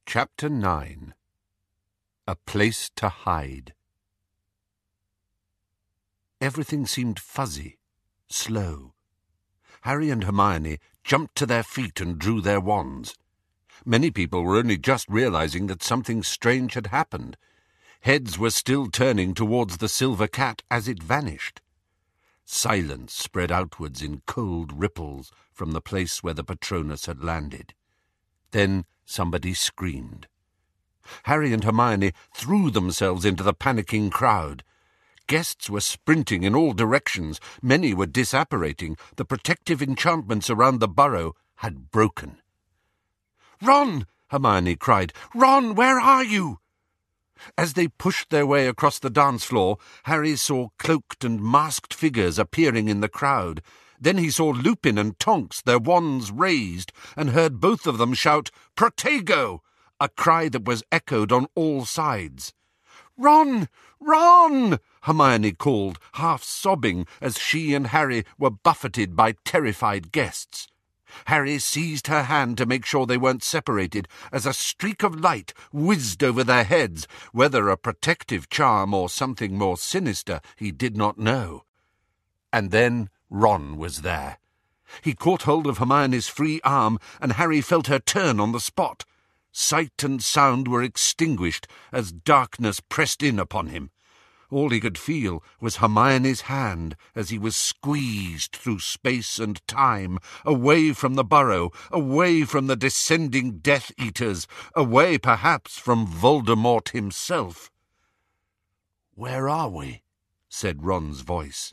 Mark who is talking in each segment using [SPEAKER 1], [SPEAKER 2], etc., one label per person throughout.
[SPEAKER 1] Chapter 9. A Place to Hide. Everything seemed fuzzy, slow. Harry and Hermione jumped to their feet and drew their wands. Many people were only just realizing that something strange had happened. Heads were still turning towards the silver cat as it vanished. Silence spread outwards in cold ripples from the place where the Patronus had landed. Then somebody screamed. Harry and Hermione threw themselves into the panicking crowd. Guests were sprinting in all directions. Many were disapparating. The protective enchantments around the burrow had broken. "Ron!" Hermione cried. "Ron, where are you?" As they pushed their way across the dance floor, Harry saw cloaked and masked figures appearing in the crowd. Then he saw Lupin and Tonks, their wands raised, and heard both of them shout, "Protego!" a cry that was echoed on all sides. "Ron! Ron!" Hermione called, half sobbing as she and Harry were buffeted by terrified guests. Harry seized her hand to make sure they weren't separated as a streak of light whizzed over their heads, whether a protective charm or something more sinister he did not know. And then Ron was there. He caught hold of Hermione's free arm, and Harry felt her turn on the spot. Sight and sound were extinguished as darkness pressed in upon him. All he could feel was Hermione's hand as he was squeezed through space and time, away from the burrow, away from the descending Death Eaters, away perhaps from Voldemort himself. "Where are we?" said Ron's voice.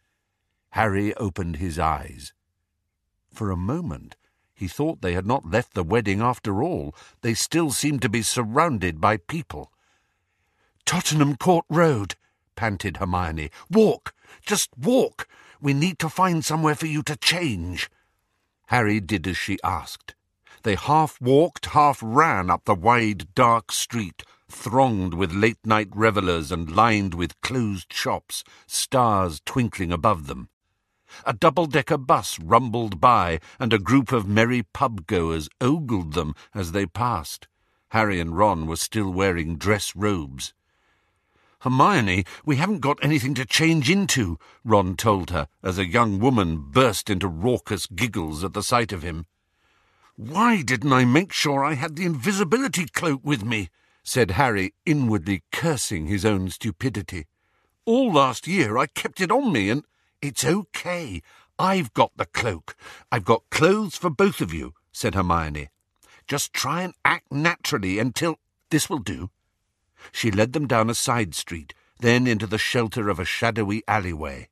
[SPEAKER 1] Harry opened his eyes. For a moment he thought they had not left the wedding after all. They still seemed to be surrounded by people. "Tottenham Court Road," panted Hermione. "Walk! Just walk! We need to find somewhere for you to change." Harry did as she asked. They half walked, half ran up the wide, dark street, thronged with late-night revellers and lined with closed shops, stars twinkling above them. A double-decker bus rumbled by, and a group of merry pub-goers ogled them as they passed. Harry and Ron were still wearing dress robes. "Hermione, we haven't got anything to change into," Ron told her, as a young woman burst into raucous giggles at the sight of him. "Why didn't I make sure I had the invisibility cloak with me?" said Harry, inwardly cursing his own stupidity. "All last year I kept it on me, and—" "It's okay. I've got the cloak. I've got clothes for both of you," said Hermione. "Just try and act naturally until— This will do." She led them down a side street, then into the shelter of a shadowy alleyway.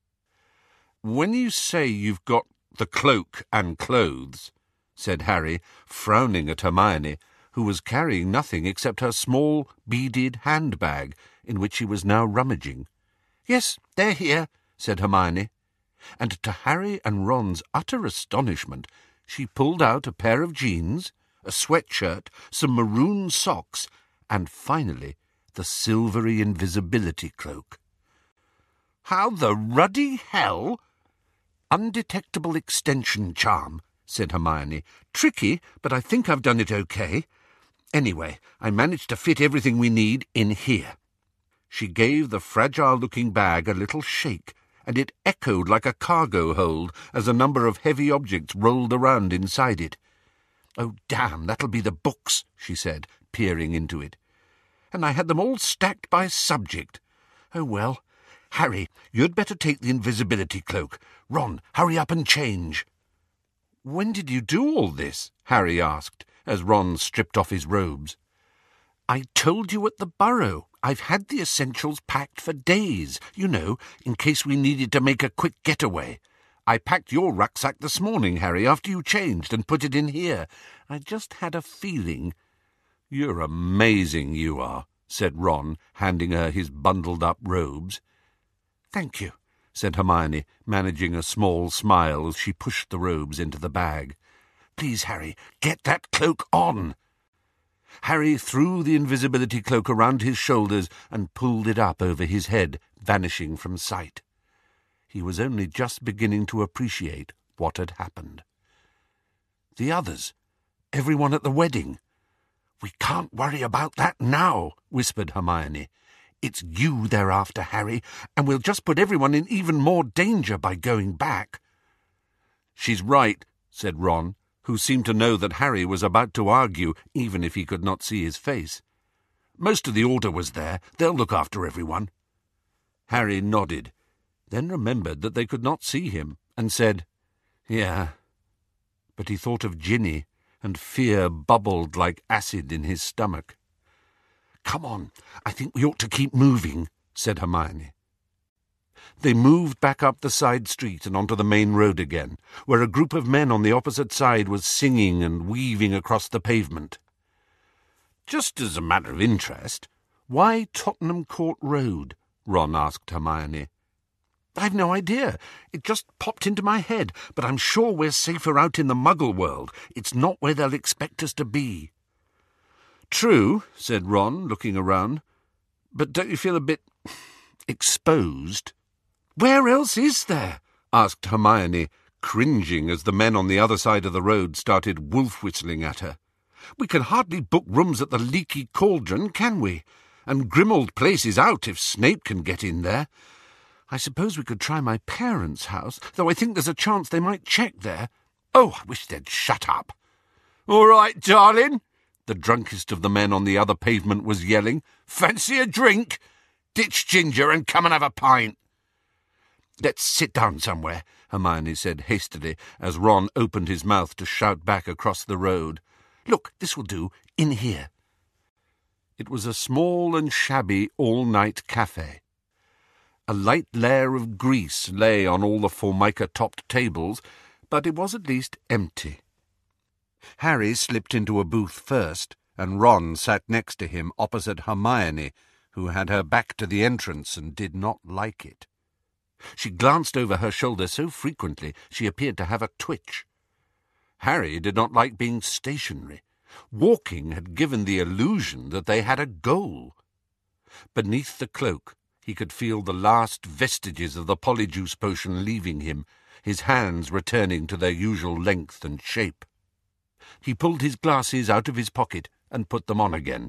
[SPEAKER 1] "When you say you've got the cloak and clothes," said Harry, frowning at Hermione, who was carrying nothing except her small, beaded handbag, in which she was now rummaging. "Yes, they're here," said Hermione. And to Harry and Ron's utter astonishment, she pulled out a pair of jeans, a sweatshirt, some maroon socks, and finally the silvery invisibility cloak. "How the ruddy hell—" "Undetectable extension charm," said Hermione. "Tricky, but I think I've done it okay. Anyway, I managed to fit everything we need in here." She gave the fragile-looking bag a little shake, and it echoed like a cargo hold as a number of heavy objects rolled around inside it. "Oh, damn, that'll be the books," she said, peering into it. "And I had them all stacked by subject. Oh, well. Harry, you'd better take the invisibility cloak. Ron, hurry up and change." "When did you do all this?" Harry asked, as Ron stripped off his robes. "I told you at the burrow. I've had the essentials packed for days, you know, in case we needed to make a quick getaway. I packed your rucksack this morning, Harry, after you changed, and put it in here. I just had a feeling—" "You're amazing, you are," said Ron, handing her his bundled-up robes. "Thank you," said Hermione, managing a small smile as she pushed the robes into the bag. "Please, Harry, get that cloak on." Harry threw the invisibility cloak around his shoulders and pulled it up over his head, vanishing from sight. He was only just beginning to appreciate what had happened. The others, everyone at the wedding. "We can't worry about that now," whispered Hermione. "It's you they're after, Harry, and we'll just put everyone in even more danger by going back." "She's right," said Ron, who seemed to know that Harry was about to argue, even if he could not see his face. "Most of the Order was there. They'll look after everyone." Harry nodded, then remembered that they could not see him, and said, "Yeah." But he thought of Ginny, and fear bubbled like acid in his stomach. "Come on, I think we ought to keep moving," said Hermione. They moved back up the side street and onto the main road again, where a group of men on the opposite side was singing and weaving across the pavement. "Just as a matter of interest, why Tottenham Court Road?" Ron asked Hermione. "I've no idea. It just popped into my head, but I'm sure we're safer out in the Muggle world. It's not where they'll expect us to be." "True," said Ron, looking around. "But don't you feel a bit exposed?" "Where else is there?" asked Hermione, cringing as the men on the other side of the road started wolf-whistling at her. "We can hardly book rooms at the Leaky Cauldron, can we? And Grimmauld Place is out if Snape can get in there. I suppose we could try my parents' house, though I think there's a chance they might check there. Oh, I wish they'd shut up." "All right, darling," the drunkest of the men on the other pavement was yelling. "Fancy a drink? Ditch Ginger and come and have a pint." "Let's sit down somewhere," Hermione said hastily, as Ron opened his mouth to shout back across the road. "Look, this will do. In here." It was a small and shabby all-night cafe. A light layer of grease lay on all the formica-topped tables, but it was at least empty. Harry slipped into a booth first, and Ron sat next to him opposite Hermione, who had her back to the entrance and did not like it. She glanced over her shoulder so frequently she appeared to have a twitch. Harry did not like being stationary. Walking had given the illusion that they had a goal. Beneath the cloak, he could feel the last vestiges of the polyjuice potion leaving him, his hands returning to their usual length and shape. He pulled his glasses out of his pocket and put them on again.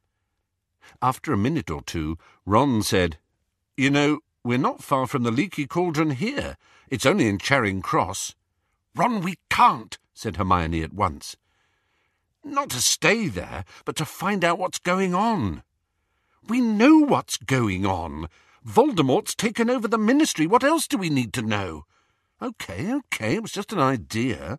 [SPEAKER 1] After a minute or two, Ron said, "You know, we're not far from the Leaky Cauldron here. It's only in Charing Cross." "Ron, we can't," said Hermione at once. "Not to stay there, but to find out what's going on." "We know what's going on. Voldemort's taken over the Ministry. What else do we need to know?" Okay, it was just an idea."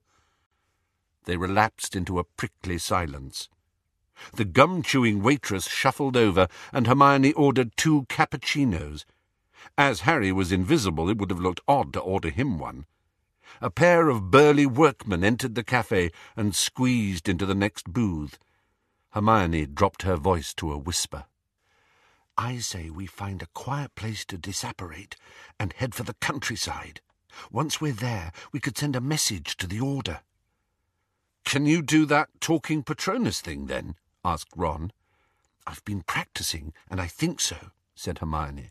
[SPEAKER 1] They relapsed into a prickly silence. The gum-chewing waitress shuffled over, and Hermione ordered 2 cappuccinos. As Harry was invisible, it would have looked odd to order him one. A pair of burly workmen entered the cafe and squeezed into the next booth. Hermione dropped her voice to a whisper. "I say we find a quiet place to disapparate and head for the countryside. Once we're there, we could send a message to the Order." "Can you do that talking Patronus thing, then?" asked Ron. "I've been practicing, and I think so," said Hermione.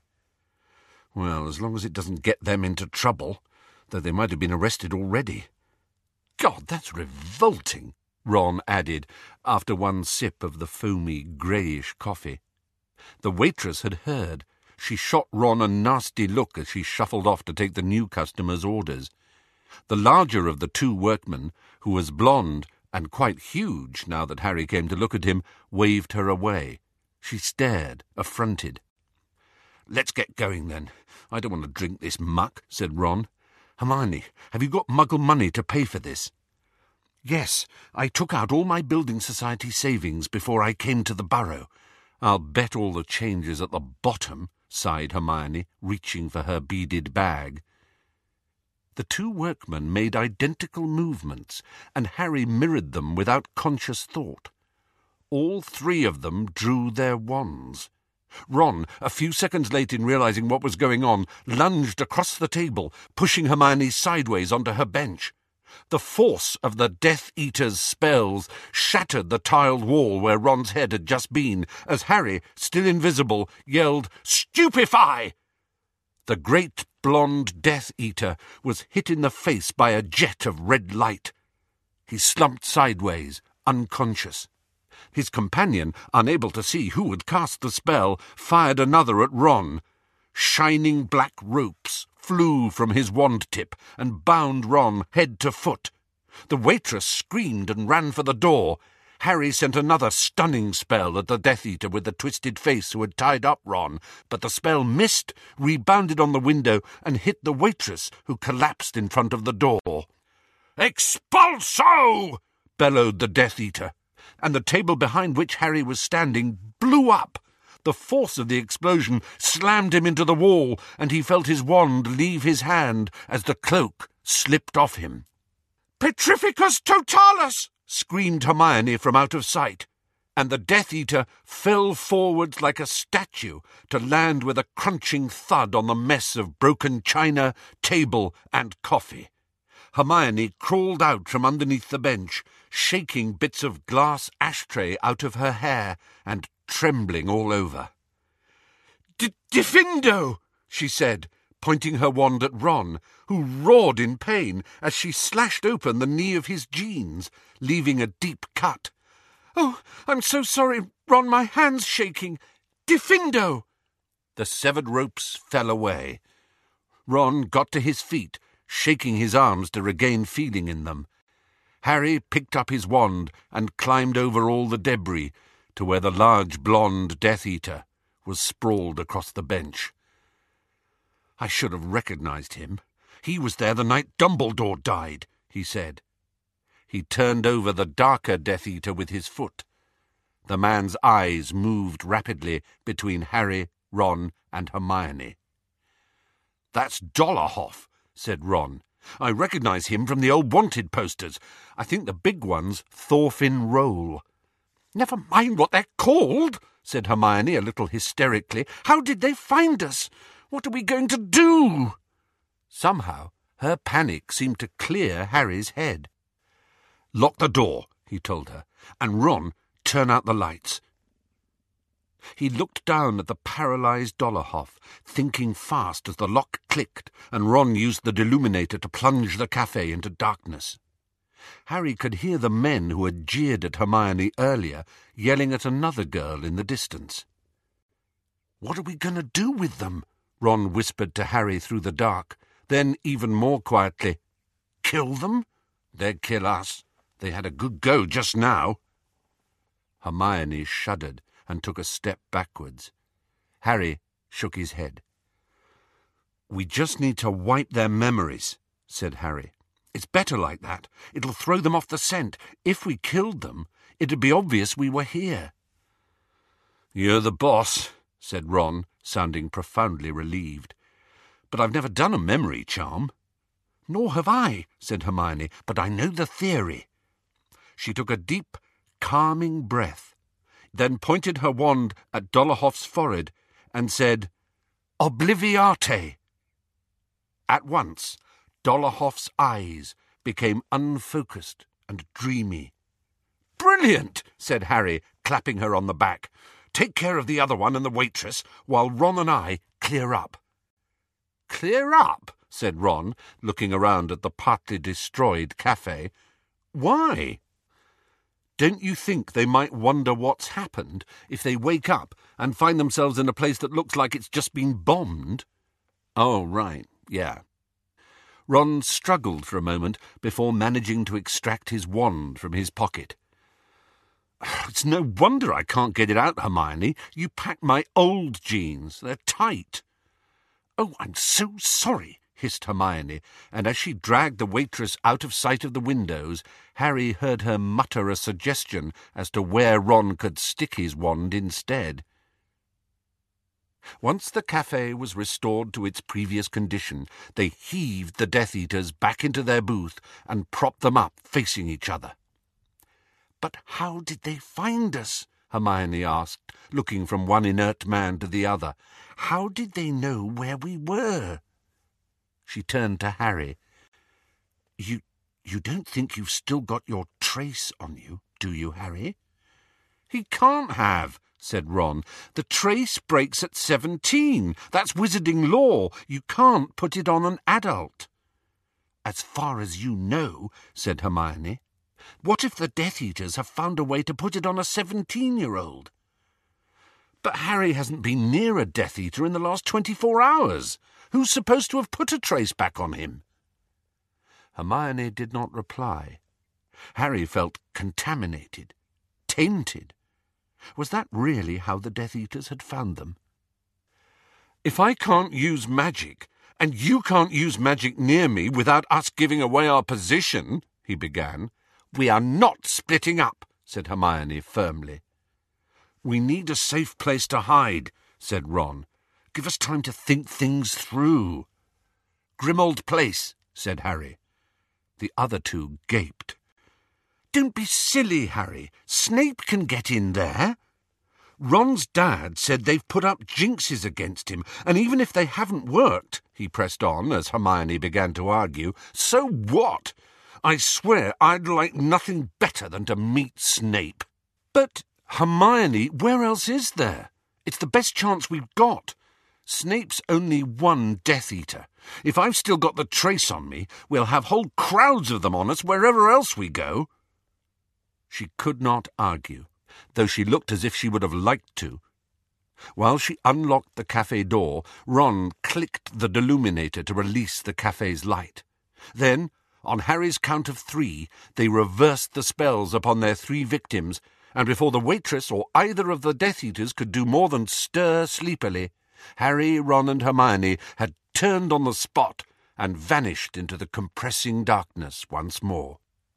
[SPEAKER 1] "Well, as long as it doesn't get them into trouble, though they might have been arrested already." "God, that's revolting," Ron added, after one sip of the foamy, greyish coffee. The waitress had heard. She shot Ron a nasty look as she shuffled off to take the new customer's orders. The larger of the 2 workmen, who was blonde and quite huge now that Harry came to look at him, waved her away. She stared, affronted. "Let's get going, then. I don't want to drink this muck," said Ron. "Hermione, have you got Muggle money to pay for this?" "Yes, I took out all my Building Society savings before I came to the Burrow. I'll bet all the change is at the bottom," sighed Hermione, reaching for her beaded bag. The 2 workmen made identical movements, and Harry mirrored them without conscious thought. All 3 of them drew their wands. Ron, a few seconds late in realizing what was going on, lunged across the table, pushing Hermione sideways onto her bench. The force of the Death Eater's spells shattered the tiled wall where Ron's head had just been, as Harry, still invisible, yelled, "Stupefy!" The great blonde Death Eater was hit in the face by a jet of red light. He slumped sideways, unconscious. His companion, unable to see who had cast the spell, fired another at Ron. Shining black ropes flew from his wand tip and bound Ron head to foot. The waitress screamed and ran for the door. Harry sent another stunning spell at the Death Eater with the twisted face who had tied up Ron, but the spell missed, rebounded on the window, and hit the waitress, who collapsed in front of the door. "Expulso!" bellowed the Death Eater, and the table behind which Harry was standing blew up. The force of the explosion slammed him into the wall, and he felt his wand leave his hand as the cloak slipped off him. "Petrificus totalus!" screamed Hermione from out of sight, and the Death Eater fell forwards like a statue to land with a crunching thud on the mess of broken china, table, and coffee. Hermione crawled out from underneath the bench, shaking bits of glass ashtray out of her hair and trembling all over. "Diffindo!" she said, pointing her wand at Ron, who roared in pain as she slashed open the knee of his jeans, leaving a deep cut. "Oh, I'm so sorry, Ron, my hand's shaking. Diffindo!" The severed ropes fell away. Ron got to his feet, shaking his arms to regain feeling in them. Harry picked up his wand and climbed over all the debris to where the large blonde Death Eater was sprawled across the bench. "I should have recognised him. He was there the night Dumbledore died," he said. He turned over the darker Death Eater with his foot. The man's eyes moved rapidly between Harry, Ron, and Hermione. "That's Dolohov," said Ron. "I recognise him from the old wanted posters. I think the big one's Thorfinn Roll." "Never mind what they're called," said Hermione a little hysterically. "How did they find us? What are we going to do?" Somehow her panic seemed to clear Harry's head. "Lock the door," he told her, "and Ron, turn out the lights." He looked down at the paralysed Dolohov, thinking fast as the lock clicked and Ron used the deluminator to plunge the cafe into darkness. Harry could hear the men who had jeered at Hermione earlier yelling at another girl in the distance. "What are we going to do with them?" Ron whispered to Harry through the dark. Then, even more quietly, "Kill them? They'd kill us. They had a good go just now." Hermione shuddered and took a step backwards. Harry shook his head. "We just need to wipe their memories," said Harry. "It's better like that. It'll throw them off the scent. If we killed them, it'd be obvious we were here." "You're the boss," said Ron, sounding profoundly relieved. "But I've never done a memory charm." "Nor have I," said Hermione, "but I know the theory." She took a deep, calming breath, then pointed her wand at Dolohov's forehead and said, "Obliviate." At once, Dolohov's eyes became unfocused and dreamy. "Brilliant," said Harry, clapping her on the back. "Take care of the other one and the waitress, while Ron and I clear up." "Clear up?" said Ron, looking around at the partly destroyed cafe. "Why?" "Don't you think they might wonder what's happened if they wake up and find themselves in a place that looks like it's just been bombed?" "Oh, right, yeah." Ron struggled for a moment before managing to extract his wand from his pocket. "It's no wonder I can't get it out, Hermione. You packed my old jeans. They're tight." "Oh, I'm so sorry," hissed Hermione, and as she dragged the waitress out of sight of the windows, Harry heard her mutter a suggestion as to where Ron could stick his wand instead. Once the cafe was restored to its previous condition, they heaved the Death Eaters back into their booth and propped them up facing each other. "But how did they find us?" Hermione asked, looking from one inert man to the other. "How did they know where we were?" She turned to Harry. You don't think you've still got your trace on you, do you, Harry?" "He can't have," said Ron. "The trace breaks at 17. That's wizarding law. You can't put it on an adult." "As far as you know," said Hermione. What if the Death Eaters have found a way to put it on a 17-year-old? But Harry hasn't been near a Death Eater in the last 24 hours. Who's supposed to have put a trace back on him? Hermione did not reply. Harry felt contaminated, tainted. Was that really how the Death Eaters had found them? "If I can't use magic, and you can't use magic near me without us giving away our position," he began. "We are not splitting up," said Hermione firmly. "We need a safe place to hide," said Ron. "Give us time to think things through." "Grimmauld Place," said Harry. The other two gaped. "Don't be silly, Harry. Snape can get in there." "Ron's dad said they've put up jinxes against him, and even if they haven't worked," he pressed on as Hermione began to argue, "so what? I swear I'd like nothing better than to meet Snape." "But, Hermione, where else is there? It's the best chance we've got. Snape's only one Death Eater. If I've still got the trace on me, we'll have whole crowds of them on us wherever else we go." She could not argue, though she looked as if she would have liked to. While she unlocked the cafe door, Ron clicked the deluminator to release the cafe's light. Then, on Harry's count of 3, they reversed the spells upon their 3 victims, and before the waitress or either of the Death Eaters could do more than stir sleepily, Harry, Ron and Hermione had turned on the spot and vanished into the compressing darkness once more.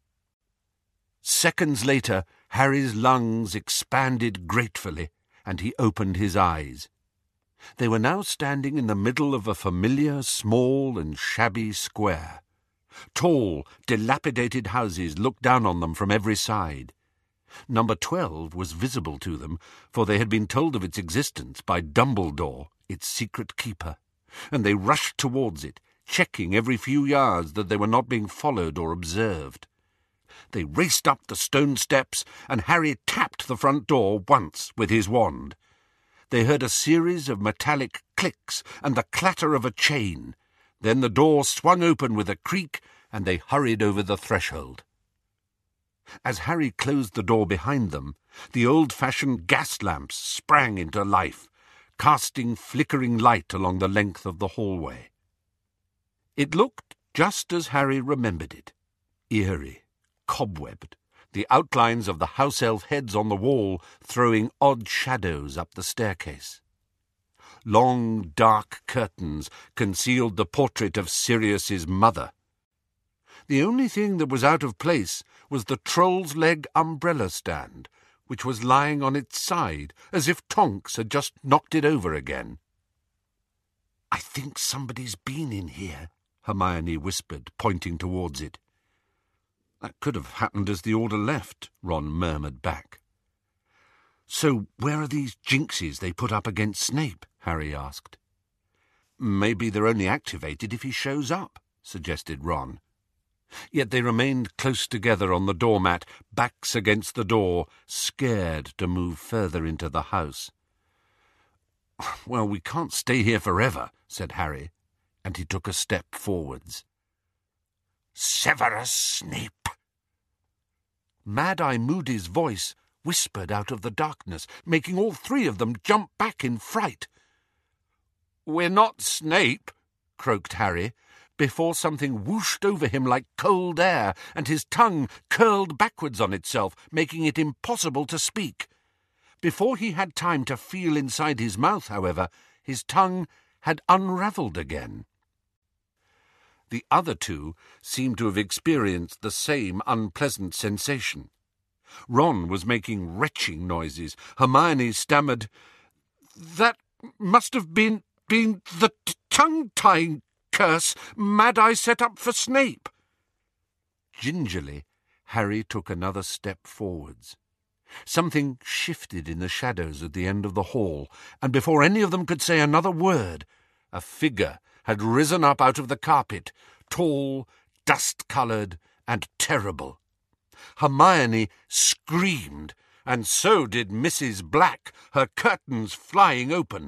[SPEAKER 1] Seconds later, Harry's lungs expanded gratefully, and he opened his eyes. They were now standing in the middle of a familiar, small and shabby square. Tall, dilapidated houses looked down on them from every side. Number 12 was visible to them, for they had been told of its existence by Dumbledore, its secret keeper, and they rushed towards it, checking every few yards that they were not being followed or observed. They raced up the stone steps, and Harry tapped the front door once with his wand. They heard a series of metallic clicks and the clatter of a chain. Then the door swung open with a creak, and they hurried over the threshold. As Harry closed the door behind them, the old-fashioned gas lamps sprang into life, casting flickering light along the length of the hallway. It looked just as Harry remembered it, eerie, cobwebbed, the outlines of the house-elf heads on the wall throwing odd shadows up the staircase. Long, dark curtains concealed the portrait of Sirius's mother. The only thing that was out of place was the troll's leg umbrella stand, which was lying on its side, as if Tonks had just knocked it over again. "I think somebody's been in here," Hermione whispered, pointing towards it. "That could have happened as the Order left," Ron murmured back. "So where are these jinxes they put up against Snape?" Harry asked. "Maybe they're only activated if he shows up," suggested Ron. Yet they remained close together on the doormat, backs against the door, scared to move further into the house. "Well, we can't stay here forever," said Harry, and he took a step forwards. "Severus Snape!" Mad-Eye Moody's voice whispered out of the darkness, making all 3 of them jump back in fright. "We're not Snape," croaked Harry, before something whooshed over him like cold air, and his tongue curled backwards on itself, making it impossible to speak. Before he had time to feel inside his mouth, however, his tongue had unravelled again. The other 2 seemed to have experienced the same unpleasant sensation. Ron was making retching noises. Hermione stammered, "That must have been the tongue-tying curse Mad-Eye set up for Snape." Gingerly, Harry took another step forwards. Something shifted in the shadows at the end of the hall, and before any of them could say another word, a figure had risen up out of the carpet, tall, dust-coloured, and terrible. Hermione screamed, and so did Mrs. Black, her curtains flying open.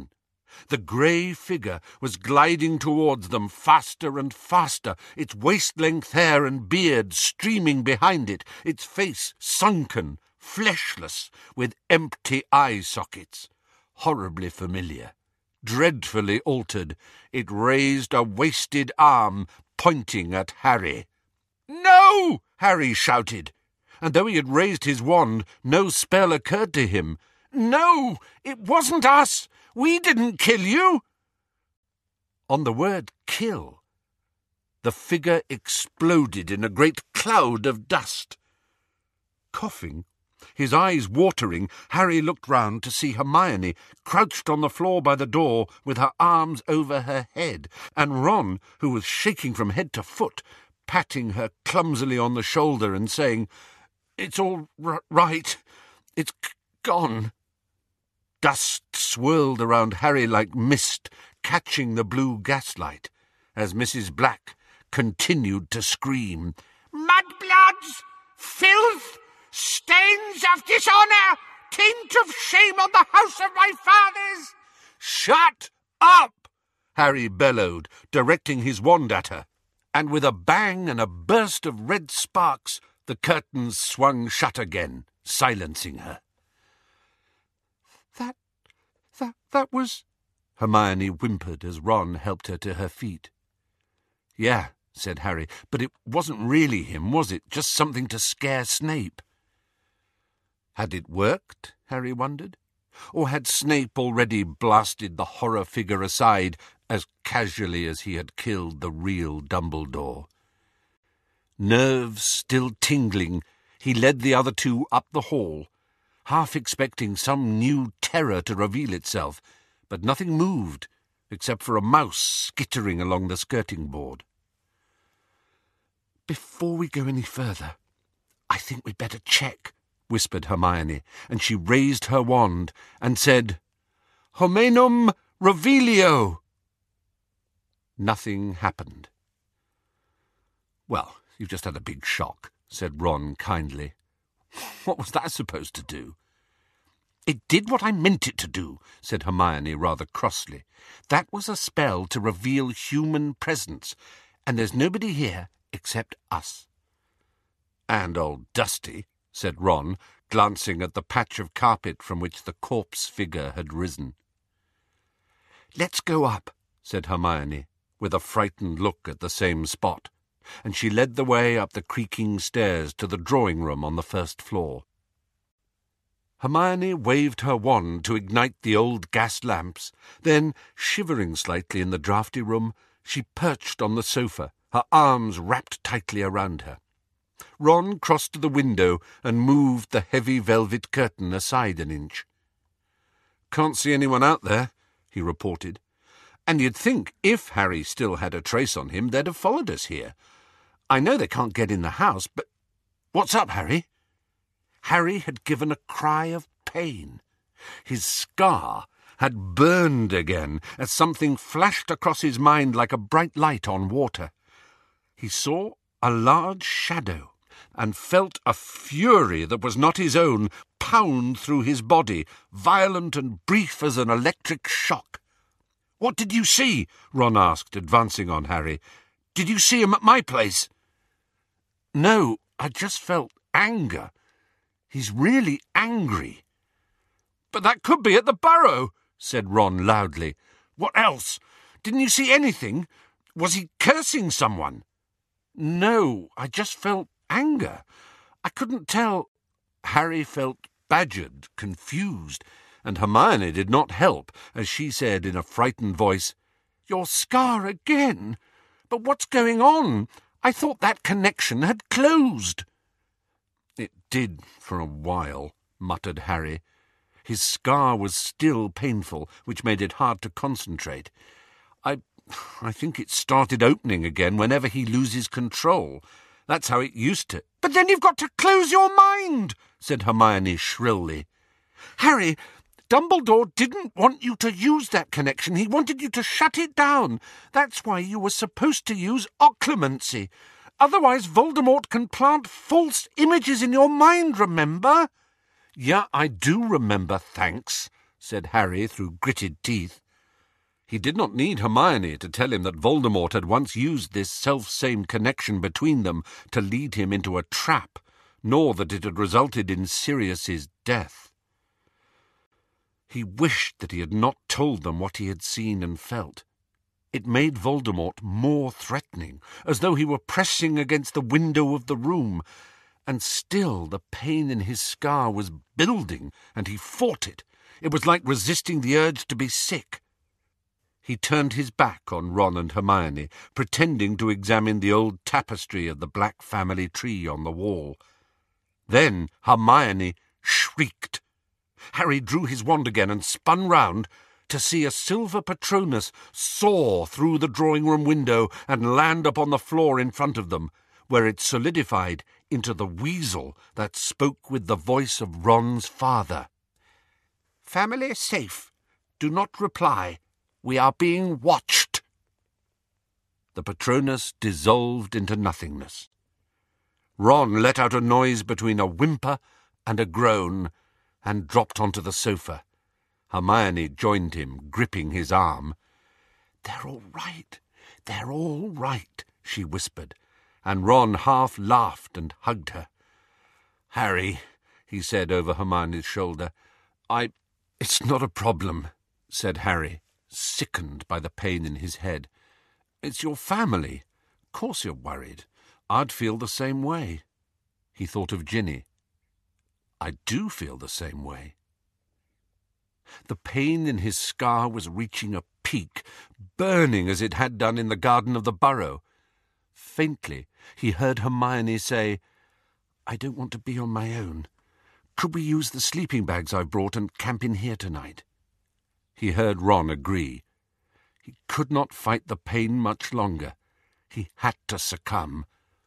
[SPEAKER 1] The grey figure was gliding towards them faster and faster, its waist-length hair and beard streaming behind it, its face sunken, fleshless, with empty eye sockets. Horribly familiar, dreadfully altered, it raised a wasted arm, pointing at Harry. "No!" Harry shouted, and though he had raised his wand, no spell occurred to him. "No! It wasn't us! We didn't kill you!" On the word kill, the figure exploded in a great cloud of dust. Coughing, his eyes watering, Harry looked round to see Hermione crouched on the floor by the door with her arms over her head, and Ron, who was shaking from head to foot, patting her clumsily on the shoulder and saying, "It's all right. It's gone." Dust swirled around Harry like mist, catching the blue gaslight, as Mrs. Black continued to scream, "Mudbloods! Filth! Stains of dishonour! Taint of shame on the house of my fathers!" "Shut up!" Harry bellowed, directing his wand at her, and with a bang and a burst of red sparks, the curtains swung shut again, silencing her. That was..." Hermione whimpered as Ron helped her to her feet. "Yeah," said Harry, "but it wasn't really him, was it? Just something to scare Snape." Had it worked, Harry wondered? Or had Snape already blasted the horror figure aside as casually as he had killed the real Dumbledore? Nerves still tingling, he led the other two up the hall, half expecting some new terror to reveal itself, but nothing moved, except for a mouse skittering along the skirting board. "Before we go any further, I think we'd better check," whispered Hermione, and she raised her wand and said, "Homenum Revelio." Nothing happened. "Well, you've just had a big shock," said Ron kindly. "What was that supposed to do?" "It did what I meant it to do," said Hermione rather crossly. "That was a spell to reveal human presence, and there's nobody here except us." "And old Dusty," said Ron, glancing at the patch of carpet from which the corpse figure had risen. "Let's go up," said Hermione, with a frightened look at the same spot, and she led the way up the creaking stairs to the drawing-room on the first floor. Hermione waved her wand to ignite the old gas lamps. Then, shivering slightly in the draughty room, she perched on the sofa, her arms wrapped tightly around her. Ron crossed to the window and moved the heavy velvet curtain aside an inch. "Can't see anyone out there," he reported. "And you'd think if Harry still had a trace on him, they'd have followed us here. I know they can't get in the house, but... What's up, Harry?" Harry had given a cry of pain. His scar had burned again as something flashed across his mind like a bright light on water. He saw a large shadow and felt a fury that was not his own pound through his body, violent and brief as an electric shock. "What did you see?" Ron asked, advancing on Harry. "Did you see him at my place?" "No, I just felt anger. He's really angry." "But that could be at the Burrow," said Ron loudly. "What else? Didn't you see anything? Was he cursing someone?" "No, I just felt anger. I couldn't tell." Harry felt badgered, confused, and Hermione did not help as she said in a frightened voice, "Your scar again? But what's going on? I thought that connection had closed." "It did for a while," muttered Harry. His scar was still painful, which made it hard to concentrate. I think it started opening again whenever he loses control. That's how it used to." "But then you've got to close your mind," said Hermione shrilly. "Harry, Dumbledore didn't want you to use that connection. He wanted you to shut it down. That's why you were supposed to use occlumency. Otherwise Voldemort can plant false images in your mind, remember?" "Yeah, I do remember, thanks," said Harry through gritted teeth. He did not need Hermione to tell him that Voldemort had once used this self-same connection between them to lead him into a trap, nor that it had resulted in Sirius's death. He wished that he had not told them what he had seen and felt. It made Voldemort more threatening, as though he were pressing against the window of the room, and still the pain in his scar was building, and he fought it. It was like resisting the urge to be sick. He turned his back on Ron and Hermione, pretending to examine the old tapestry of the Black family tree on the wall. Then Hermione shrieked. Harry drew his wand again and spun round to see a silver Patronus soar through the drawing-room window and land upon the floor in front of them, where it solidified into the weasel that spoke with the voice of Ron's father. "Family safe. Do not reply. We are being watched." The Patronus dissolved into nothingness. Ron let out a noise between a whimper and a groan, and dropped onto the sofa. Hermione joined him, gripping his arm. "They're all right. They're all right," she whispered, and Ron half laughed and hugged her. "Harry," he said over Hermione's shoulder. It's not a problem," said Harry, sickened by the pain in his head. "It's your family. Of course you're worried. I'd feel the same way." He thought of Ginny. "I do feel the same way." The pain in his scar was reaching a peak, burning as it had done in the garden of the Burrow. Faintly, he heard Hermione say, "I don't want to be on my own. Could we use the sleeping bags I've brought and camp in here tonight?" He heard Ron agree. He could not fight the pain much longer. He had to succumb.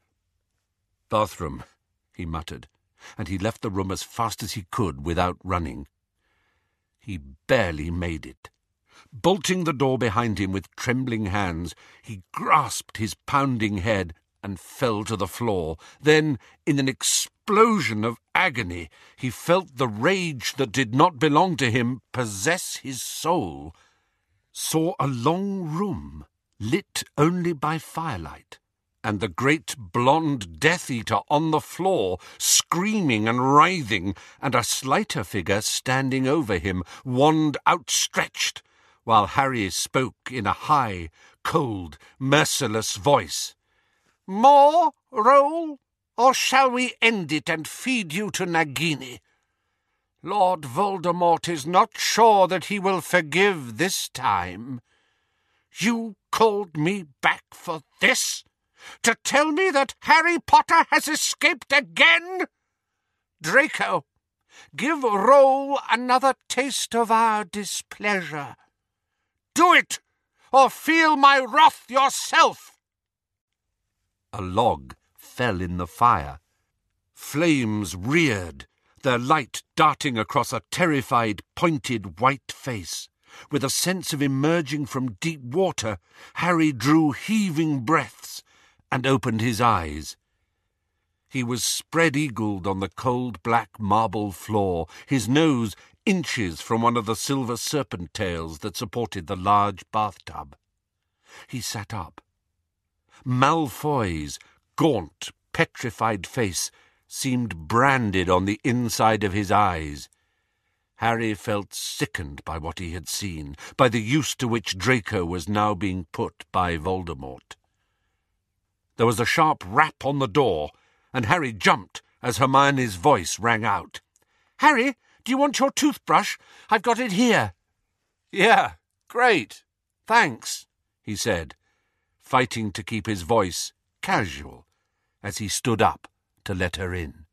[SPEAKER 1] "Bathroom," he muttered, and he left the room as fast as he could without running. He barely made it. Bolting the door behind him with trembling hands, he grasped his pounding head and fell to the floor. Then, in an explosion of agony, he felt the rage that did not belong to him possess his soul, saw a long room, lit only by firelight, and the great blonde Death-Eater on the floor, screaming and writhing, and a slighter figure standing over him, wand outstretched, while Harry spoke in a high, cold, merciless voice. "More, Roll, or shall we end it and feed you to Nagini? Lord Voldemort is not sure that he will forgive this time. You called me back for this? To tell me that Harry Potter has escaped again? Draco, give Roll another taste of our displeasure. Do it, or feel my wrath yourself." A log fell in the fire. Flames reared, their light darting across a terrified, pointed white face. With a sense of emerging from deep water, Harry drew heaving breaths and opened his eyes. He was spread-eagled on the cold black marble floor, his nose inches from one of the silver serpent tails that supported the large bathtub. He sat up. Malfoy's gaunt, petrified face seemed branded on the inside of his eyes. Harry felt sickened by what he had seen, by the use to which Draco was now being put by Voldemort. There was a sharp rap on the door, and Harry jumped as Hermione's voice rang out. "Harry, do you want your toothbrush? I've got it here." "Yeah, great, thanks," he said, fighting to keep his voice casual as he stood up to let her in.